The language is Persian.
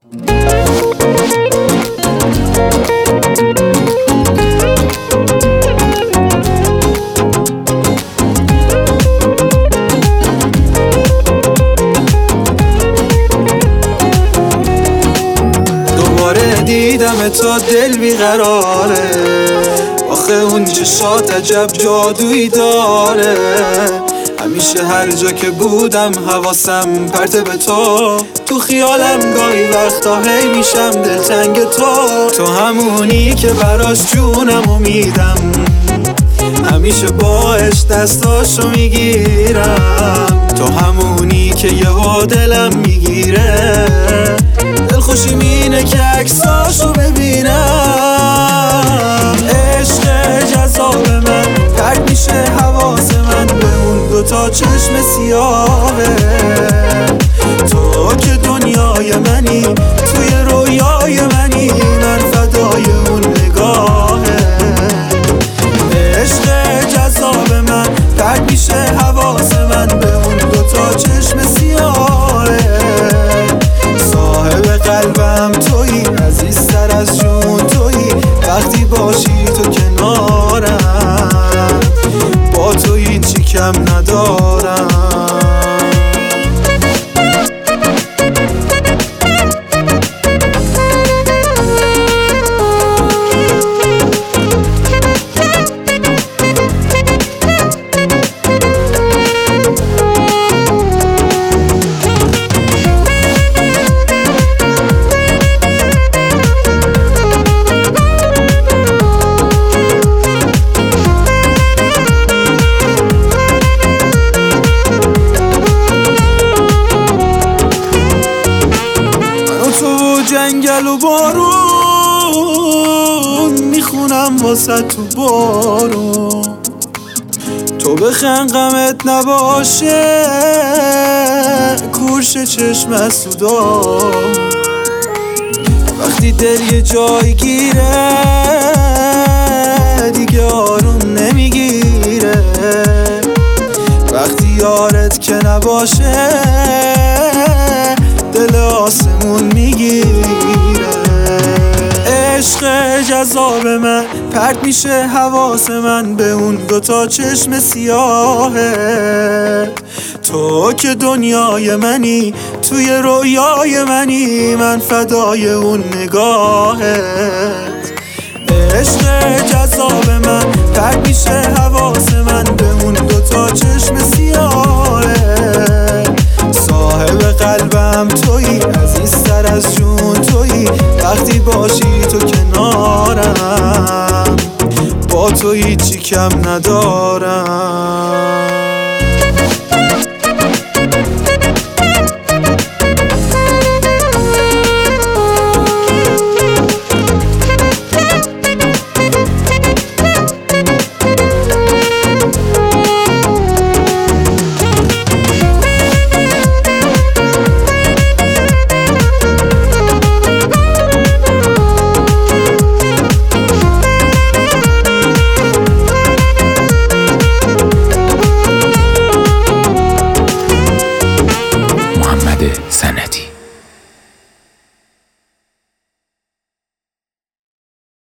دیدم تا دل بیقراره، آخه اون چشات عجب جادویی داره. همیشه هر جا که بودم حواسم پرته به تو خیالم گاهی وقتا هی میشم دلتنگ تو همونی که براش جونمو میدم، همیشه باش دستاشو میگیرم. تو همونی که یهو دلم میگیره، دلخوشی مینه که عکساشو ببینم. عشق جذاب من پرت میشه حواس من به اون دوتا چشم سیاهه. تو که دنیای منی، توی رویای منی، من فدای اون نگاهه. عشق جذاب من پرت میشه حواس من به اون دوتا چشم سیاهه. صاحب قلبم تویی، عزیزتر از جون تویی، وقتی باشی تو کنارم با تو هیچی کم ندارم. جنگل و بارون میخونم واسه تو بارون، تو بخند غمت نباشه کورش چشم سودا. وقتی دل یه جای گیره دیگه آروم نمیگیره، وقتی یارت که نباشه دل آسمون میگیره. عشق جذاب من پرت میشه حواس من به اون دوتا چشم سیاهه. تو که دنیای منی، توی رویای منی، من فدای اون نگاهت. عشق جذاب من پرت میشه حواس من به اون دوتا چشم سیاهه. صاحب قلبم تویی، عزیزتر از جون تویی، وقتی باشی تو کنارم با تو هیچی کم ندارم.